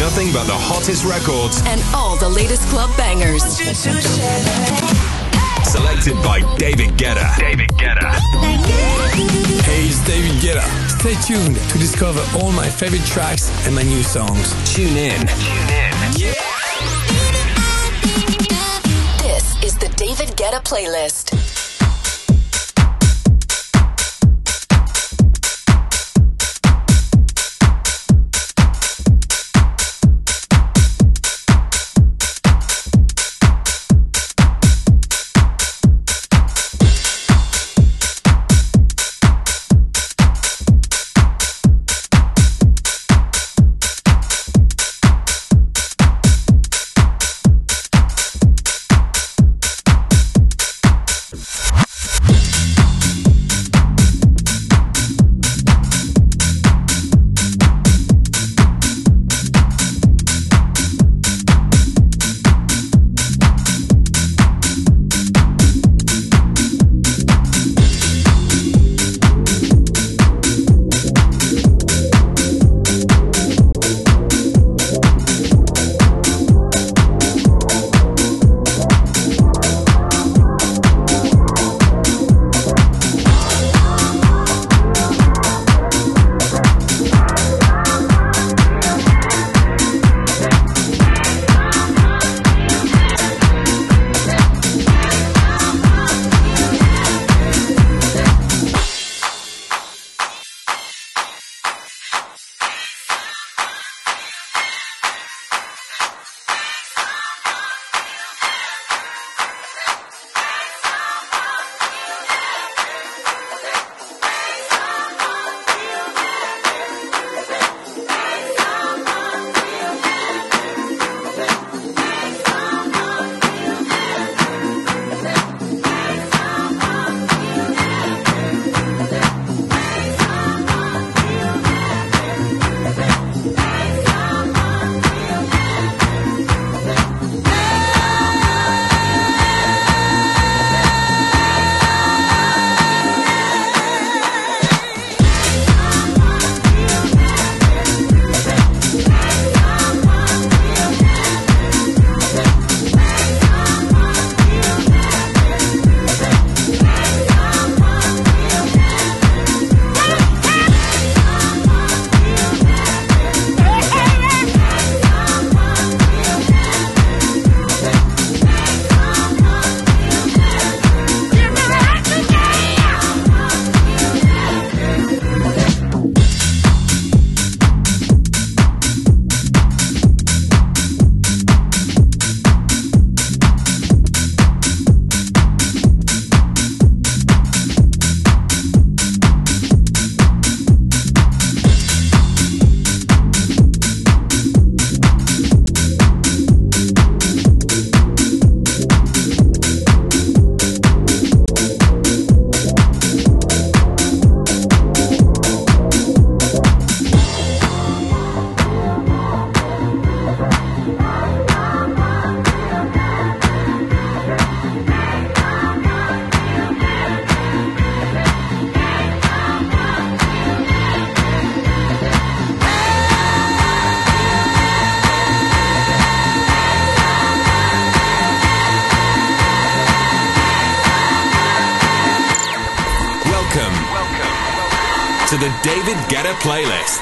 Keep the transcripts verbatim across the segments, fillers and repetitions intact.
nothing but the hottest records and all the latest club bangers. Selected by David Guetta. David Guetta. Hey, it's David Guetta. Stay tuned to discover all my favorite tracks and my new songs. Tune in. Tune in. Yeah. This is the David Guetta playlist. To the David Guetta playlist.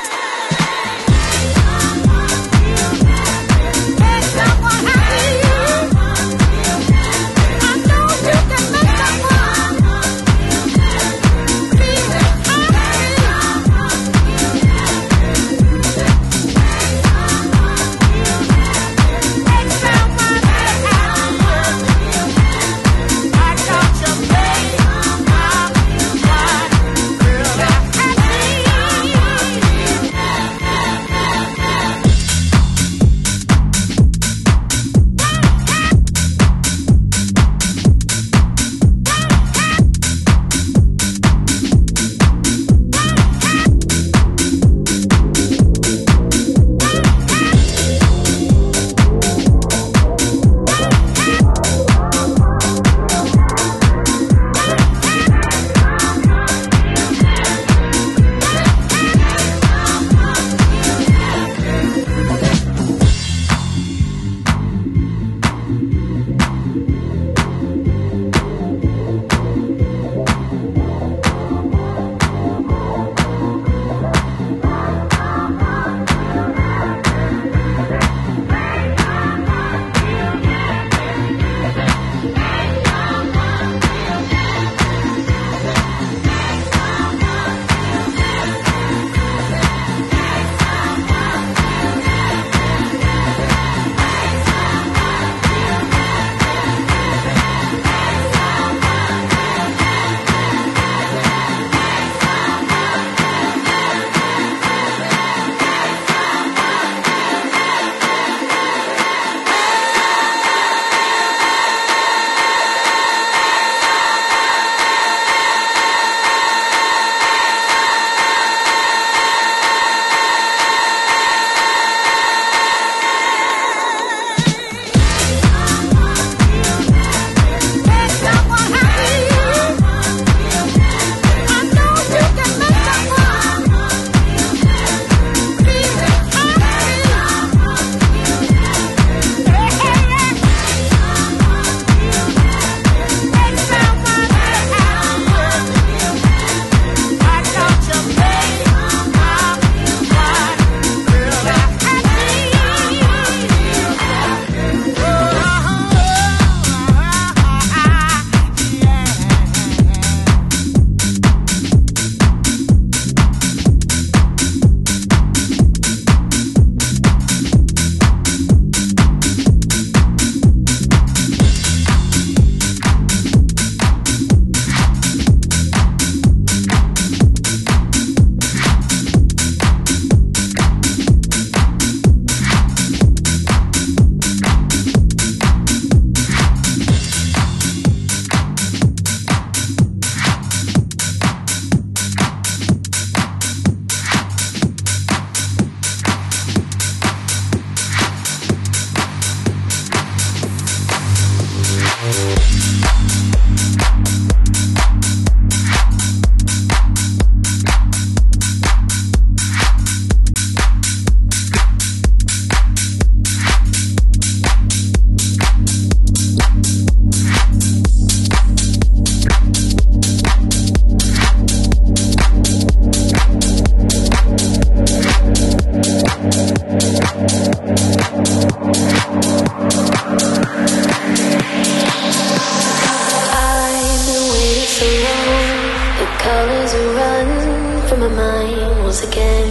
mind once again.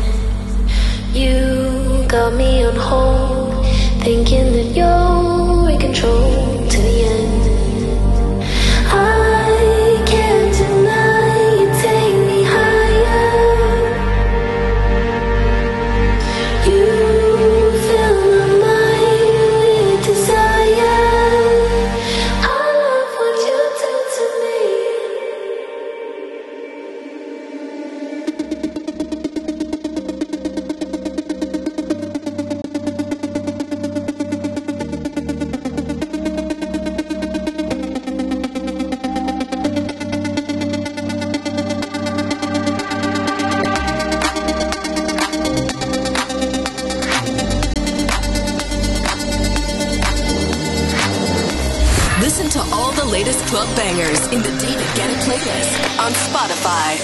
You got me on hold, thinking that you're in control to the end. I can't deny you take me higher. You fill my mind with desire. I love what you do to me. Listen to all the latest club bangers in the David Guetta playlist on Spotify.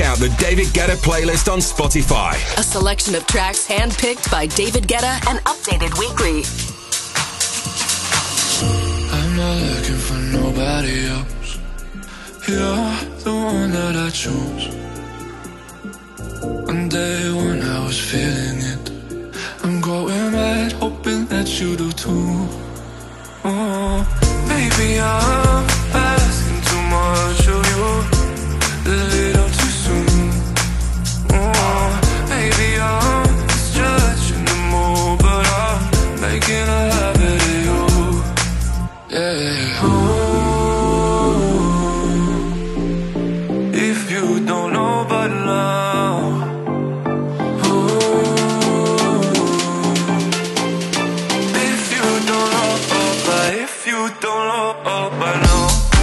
out the David Guetta playlist on Spotify. A selection of tracks handpicked by David Guetta and updated weekly. I'm not looking for nobody else. You're the one that I choose. On day one I was feeling it. I'm going mad, hoping that you do too. Oh, maybe I'm asking too much of you, a little too soon. Oh, maybe I'm stretching the mood, but I'm making a habit of you. Yeah. Oh, if you don't know by now. Don't know by now.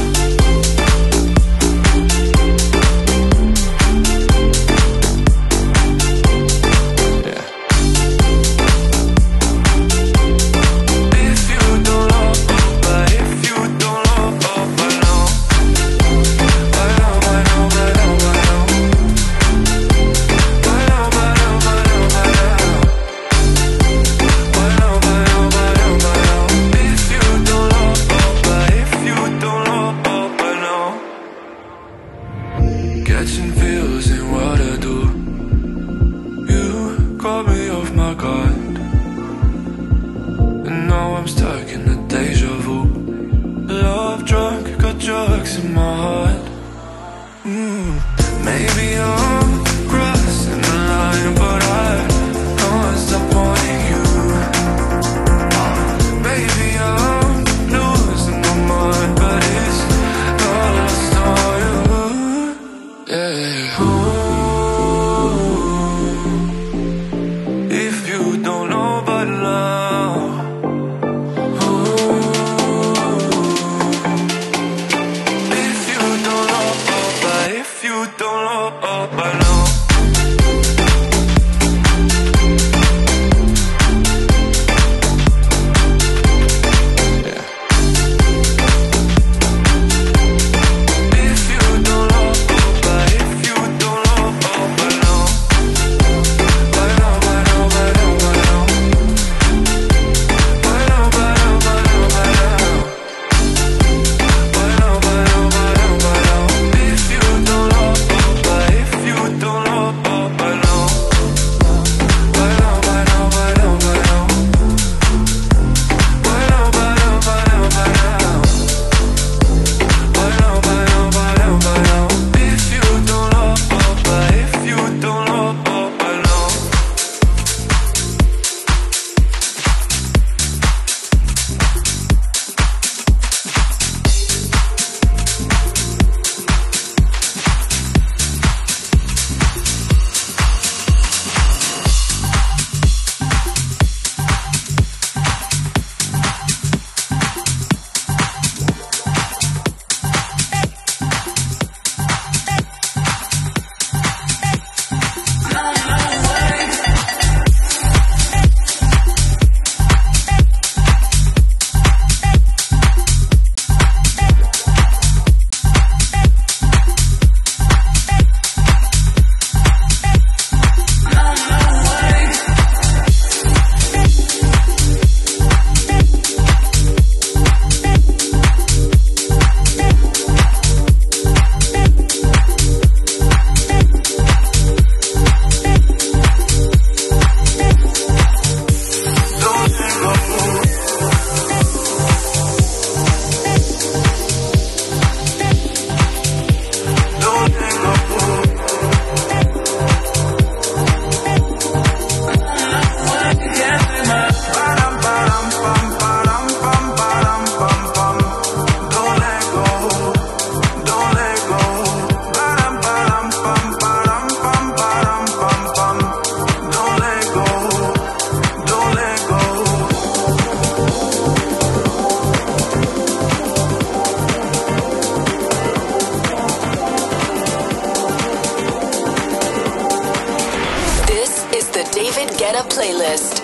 Guetta playlist.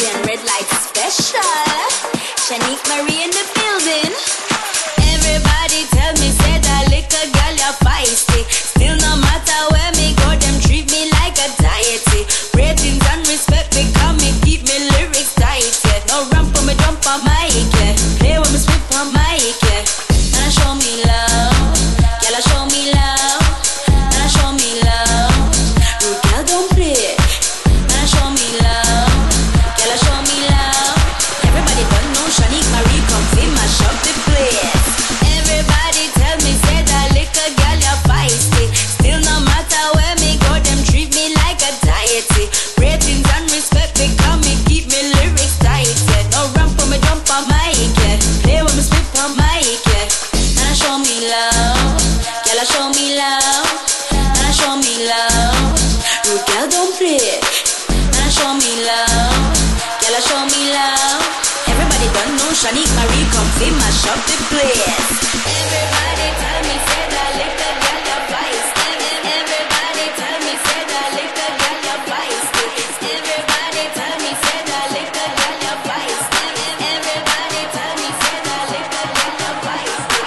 and red light special. Shanique Marie in the building. Everybody tell me, say that liquor girl, you're feisty. Still no matter where me go, them treat me like a deity. Ratings and respect become me, keep me lyrics tight, yeah. No ramp for me jump on mic, yeah. Play with me spit on mic, yeah. Now show me love, girl, show me love. Now show me love, rude girl don't play. Now show me love, girl, show me love. Everybody don't know Shanique Marie come feel mash up the place. Everybody tell me, say that liquor girl, you're feisty. Still no matter where me go, them treat me like a deity. Ratings and respect become me, keep me lyrics tight, yeah. No ramp for me jump on mic, yeah. Play with me spit on mic, yeah. Now show me love, girl, show me love. Now show me love, rude girl don't play. Now show me love, girl, show me love. Everybody don't know Shanique Marie come feel mash up the place. Everybody tell me, say that liquor girl, you're feisty. Everybody tell me, say that liquor girl, you're feisty. Everybody tell me, say that liquor girl, you're feisty. Everybody tell me, say that liquor girl, you're feisty.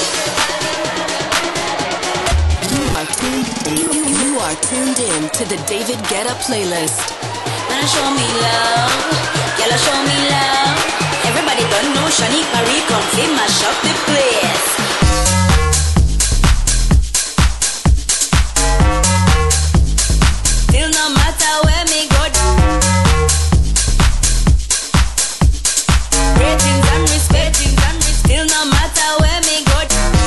You are tuned, you, you are tuned in to the David Guetta playlist. Now show me love, girl, show me love. Everybody don't know Shanique Marie come feel mash up the place. Still no matter where me go, ratings and respect, and respect. Still no matter where me go.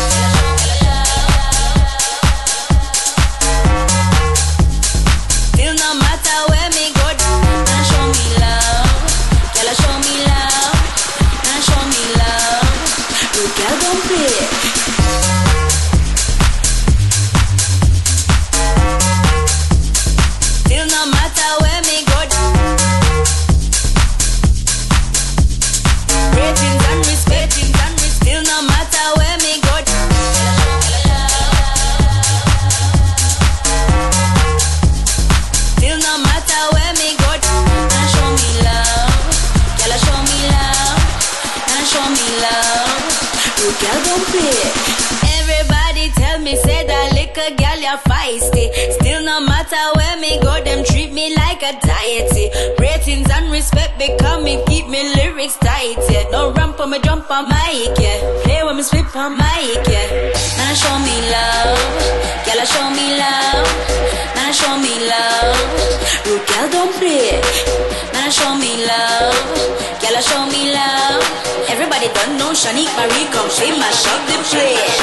Still no matter where me go. Now show me love, girl, show me love. Now show me love, rude girl don't play. Still no matter where me go. Ratings and respect, and respect. Still no matter where me go. Still no matter where me go. Now show me love, girl, show me love. Now show me love, rude girl don't play. Everybody tell me, say that liquor girl, you're feisty. Still no matter where me go, them treat me like a deity. Ratings and respect become me, keep me lyrics tight, yeah. No ramp for me jump on mic, yeah. Play with me spit on mic, yeah. Now show me love, girl, show me love. Now show me love, rude girl don't play. Now show me love, girl, show me love. Everybody don't know Shanique Marie come she mash up the place.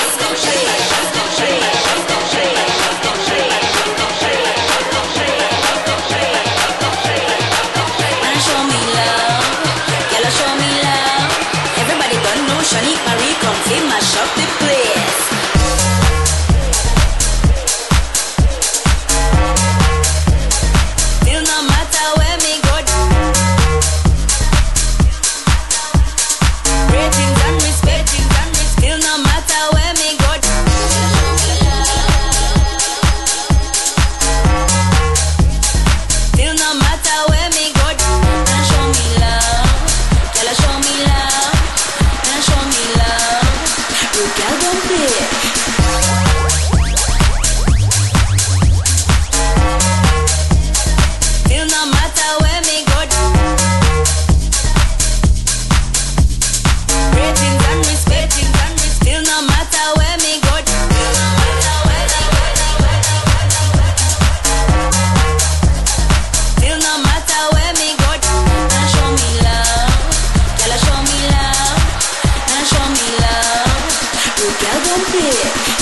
Now show me love, girl, show me love. Everybody don't know Shanique Marie come she mash up the place. Still no matter where me go. Ratings and respect, and respect. Still no matter where me go. Still no matter where me go. Now show me love, girl, show me love. Now show me love, rude girl don't play. Still no matter where me go. Ratings and respect, and respect. Still no matter where me go. Still no matter where me go. Now show me love, girl, show me love. Now show me love, rude girl don't play.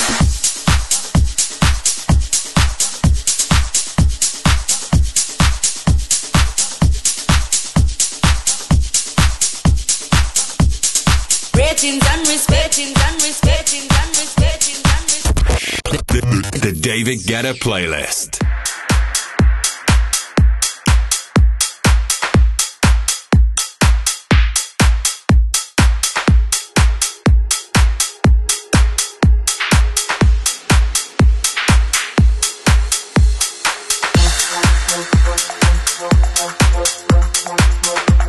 Ratings and respect, and respect, and respect, and respect. The, the David Guetta playlist. We'll be right back.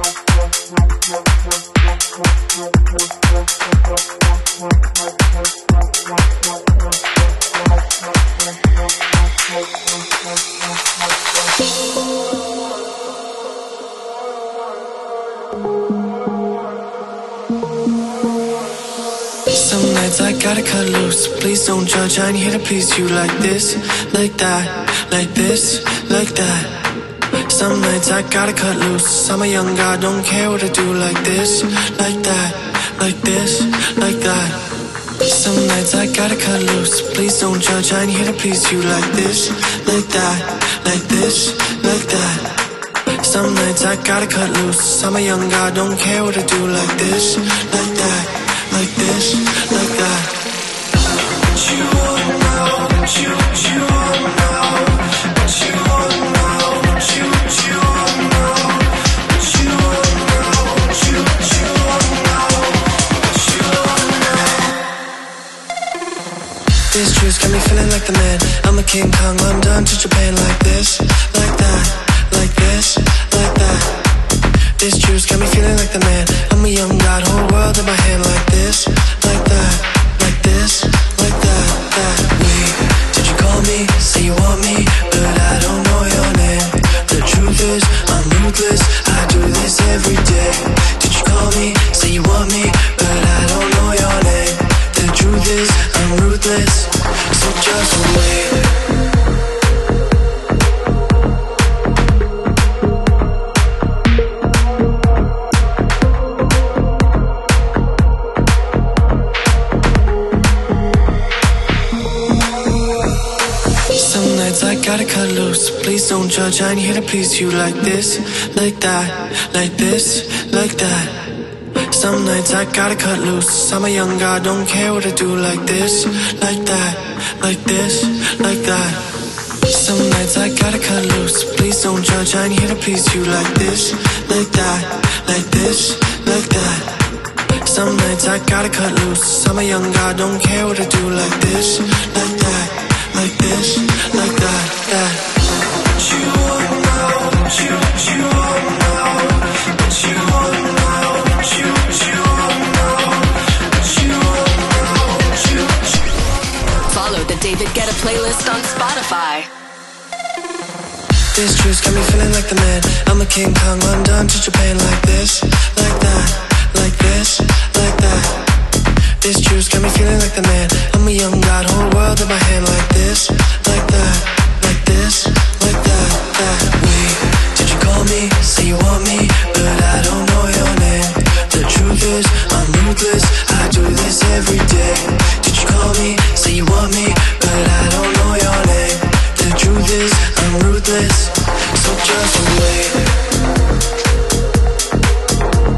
Some nights I gotta cut loose. Please don't judge, I ain't here to please you. Like this, like that, like this, like that. Some nights I gotta cut loose. I'm a young guy, don't care what I do. Like this, like that, like this, like that. Some nights I gotta cut loose. Please don't judge, I ain't here to please you. Like this, like that, like this, like that. Some nights I gotta cut loose. I'm a young guy, don't care what I do. Like this, like that, like this, like that. What you want now? What you, what you want now? What you want now? What you, what you want now? What you want now? What you, what you want now? What you want now? These truths got me feeling like the man. I'm a King Kong, London to Japan. Like this, like that, like this, like that. This juice got me feeling like the man. I'm a young god, whole world in my hand. Like this, like that, like this, like that, that. Wait, did you call me? Say you want me, but I don't know your name. The truth is, I'm ruthless. I do this every day. Did you call me? Say you want me, but I don't know your name. The truth is, I'm ruthless. So just wait. I gotta cut loose. Please don't judge, I ain't here to please you. Like this, like that, like this, like that. Some nights I gotta cut loose. I'm a young guy, don't care what I do. Like this, like that, like this, like that. Some nights I gotta cut loose. Please don't judge, I ain't here to please you. Like this, like that, like this, like that. Some nights I gotta cut loose. I'm a young guy, don't care what I do. Like this, like that, like this, like that, that. What you want now? What you, what you want now? What you want now? What you, what you want now? What you want now? What you, what you... Follow the David Guetta playlist on Spotify. This juice got me feeling like the man. I'm a King Kong, London to Japan. Like this, like that, like this, like that. This juice got me feeling like the man. I'm a young god, whole world in my hand. Like this, like that, like this, like that, that. Wait, did you call me? Say you want me, but I don't know your name. The truth is, I'm ruthless. I do this every day. Did you call me? Say you want me, but I don't know your name. The truth is, I'm ruthless. So just wait.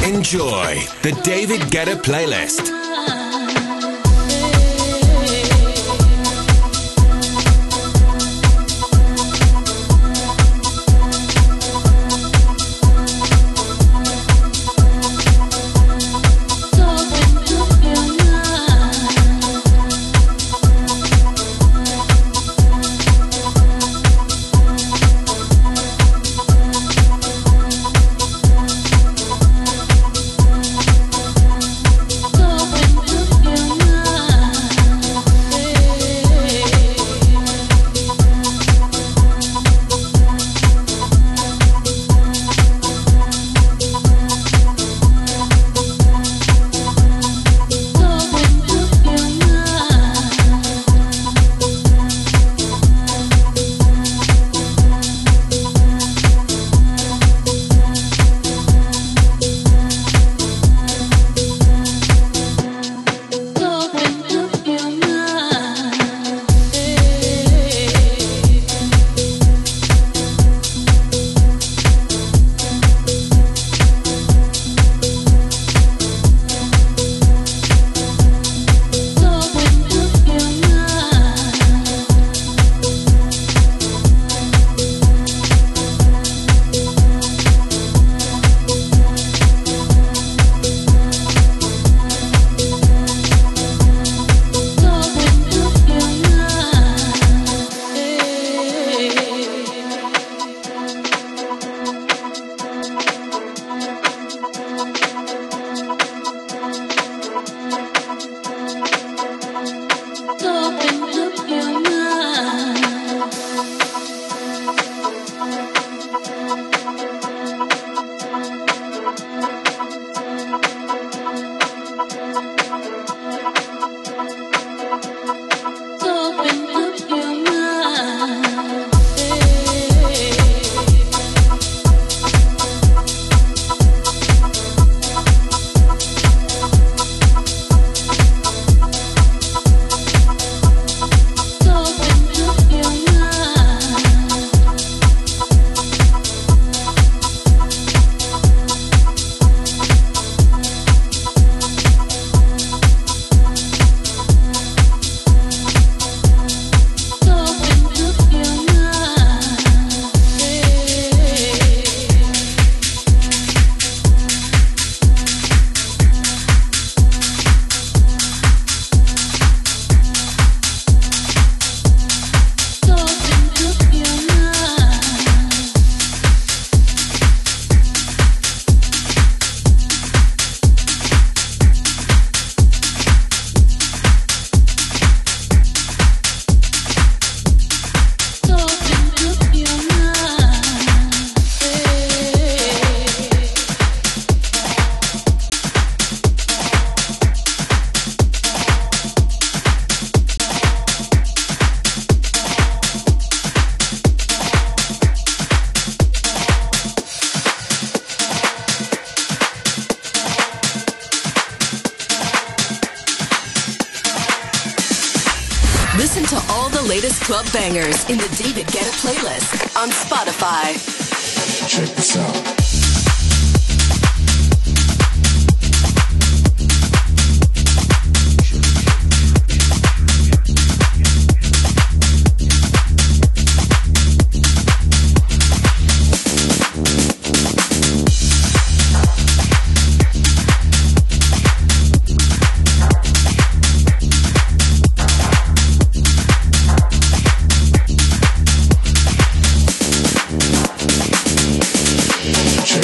Enjoy the David Guetta playlist. Listen to all the latest club bangers in the David Guetta playlist on Spotify. Check this out. Check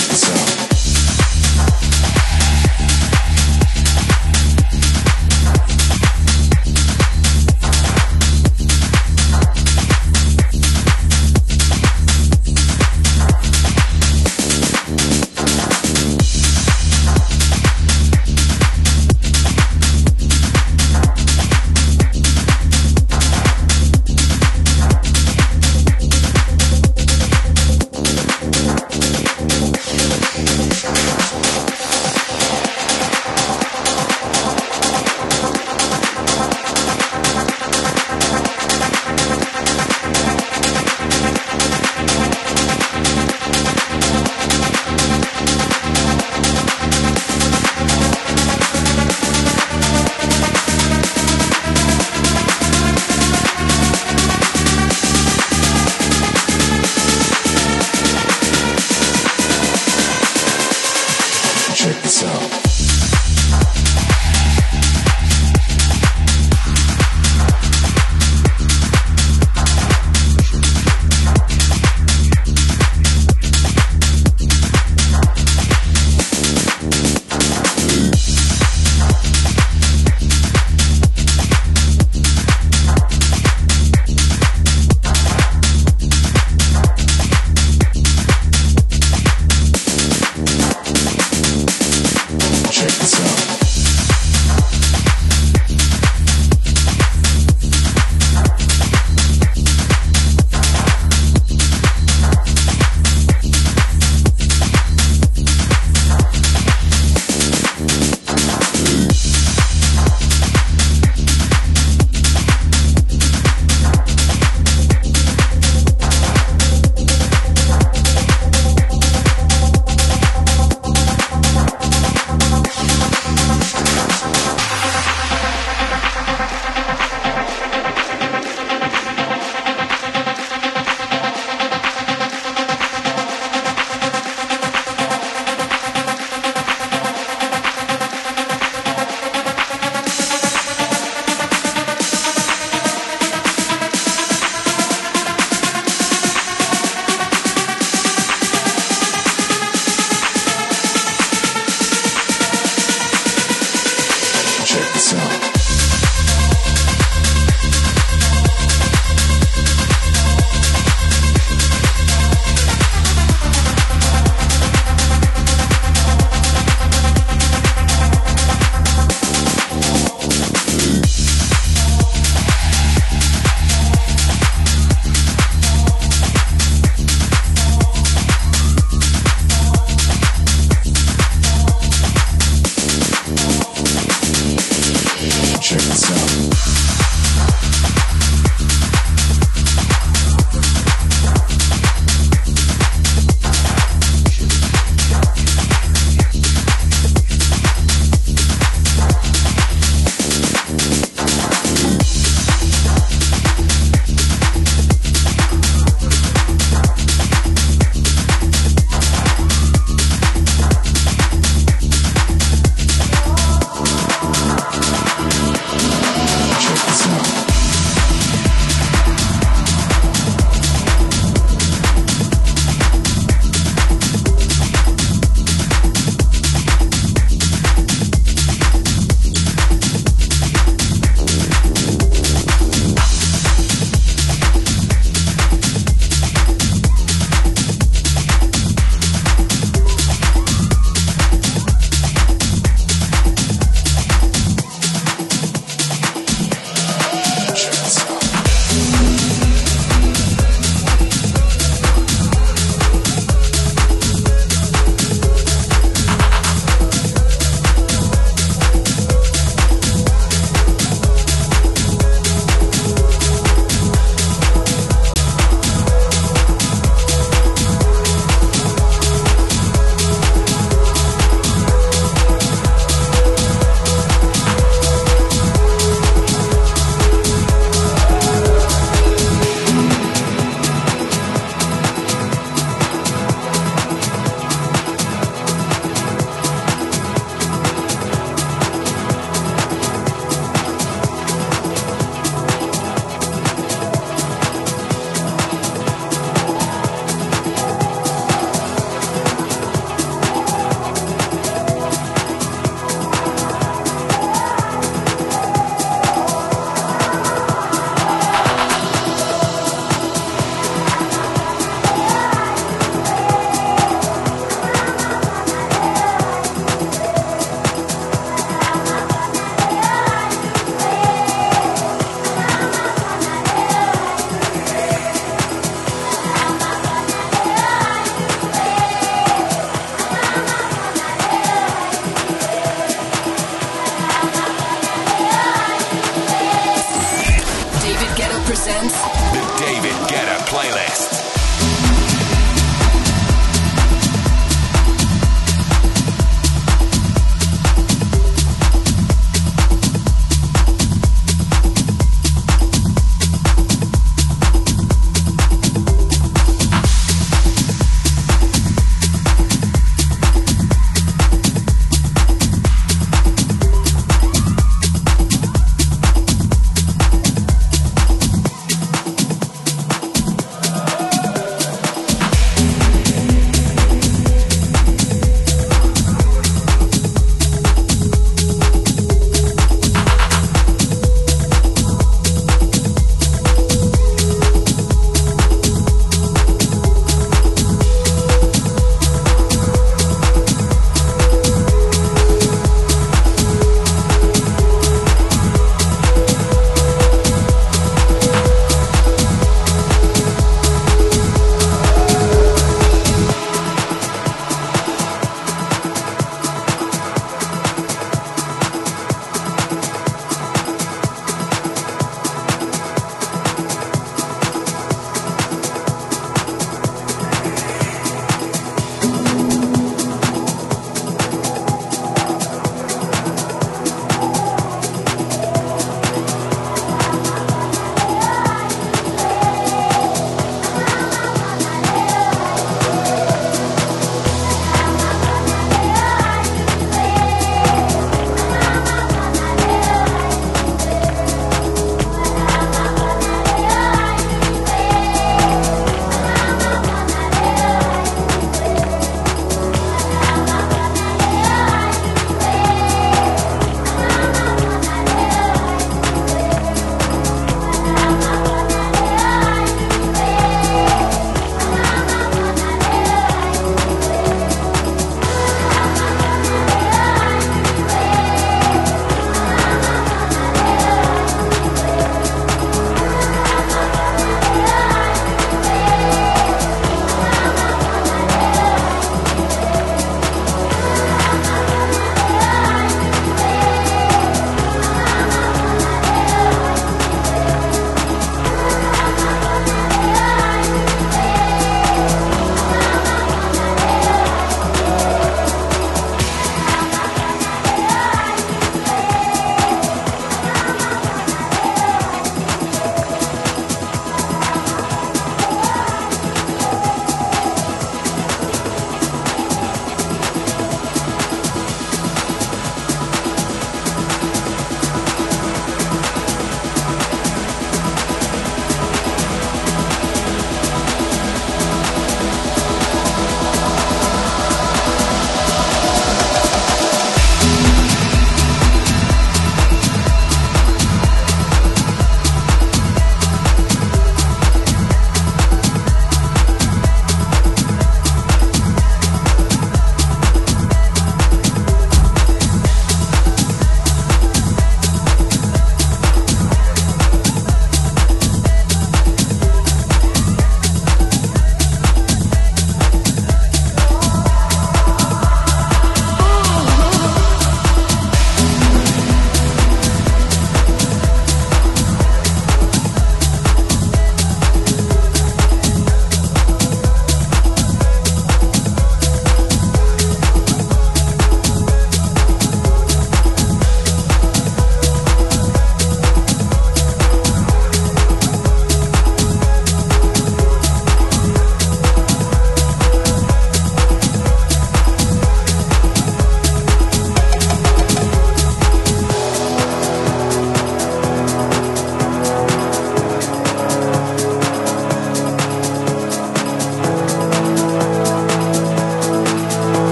Check this out. Check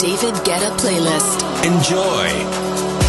David Guetta playlist. Enjoy.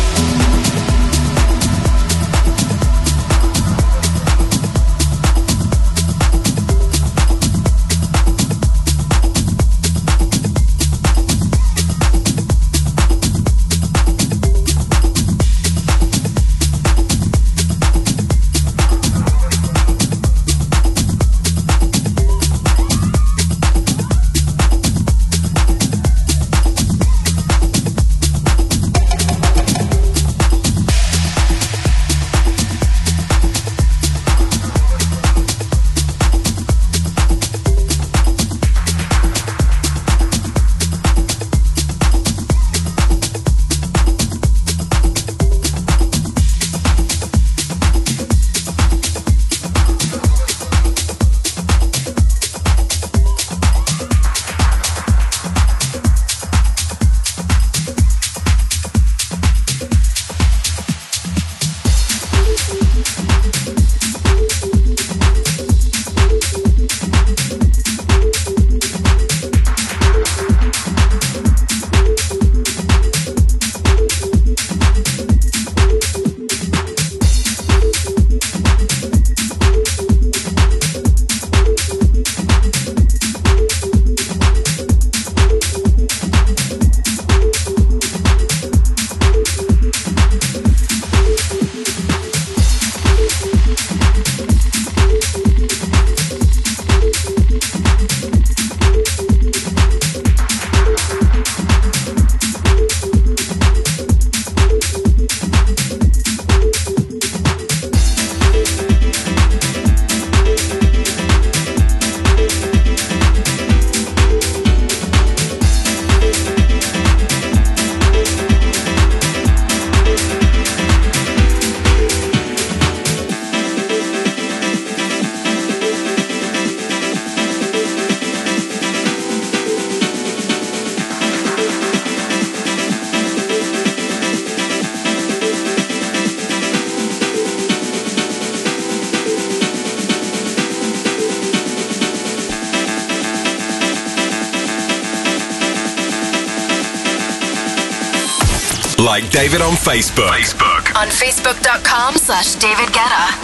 Like David on Facebook. Facebook. On Facebook.com slash David Guetta.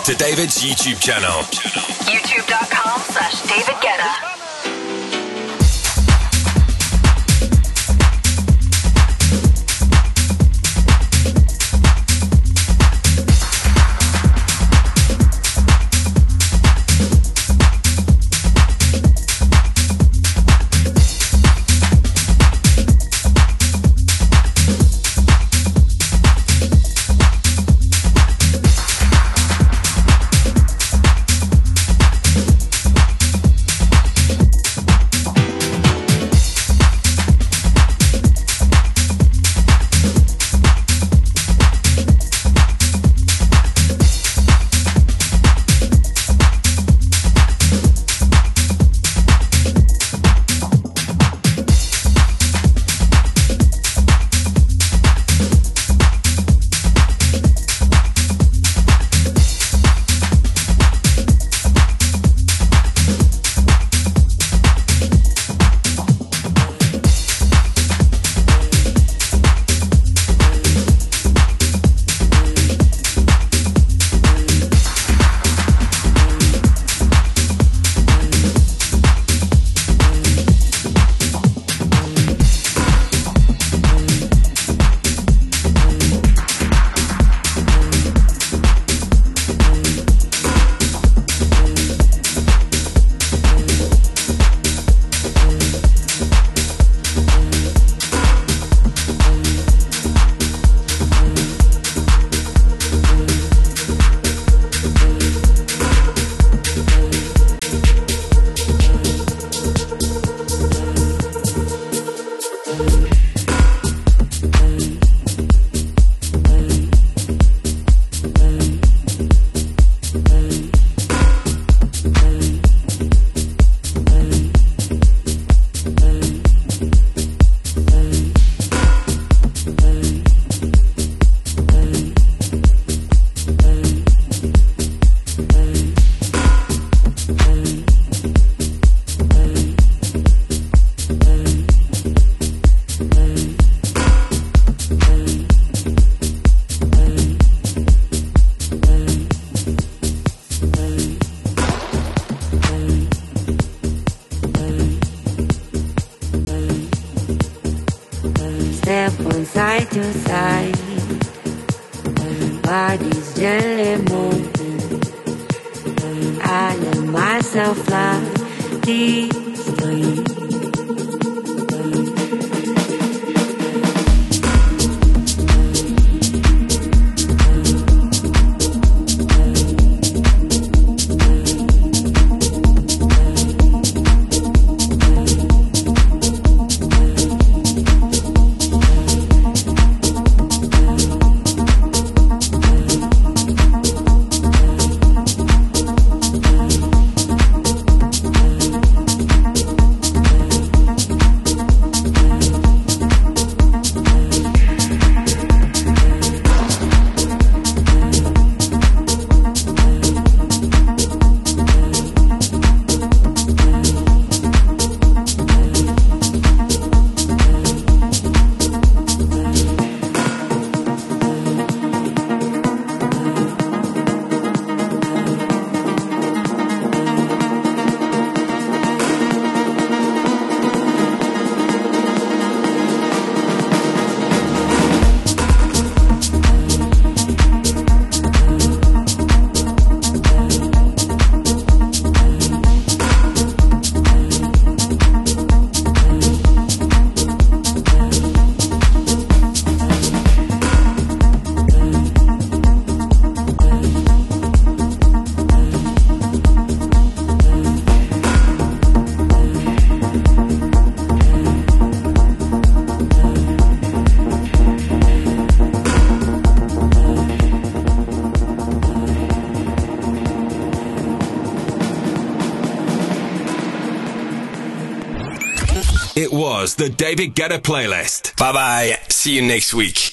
to David's YouTube channel. YouTube.com slash David Guetta. Step from side to side, bodies gently moving. I let myself fly peacefully. It was the David Guetta playlist. Bye bye. See you next week.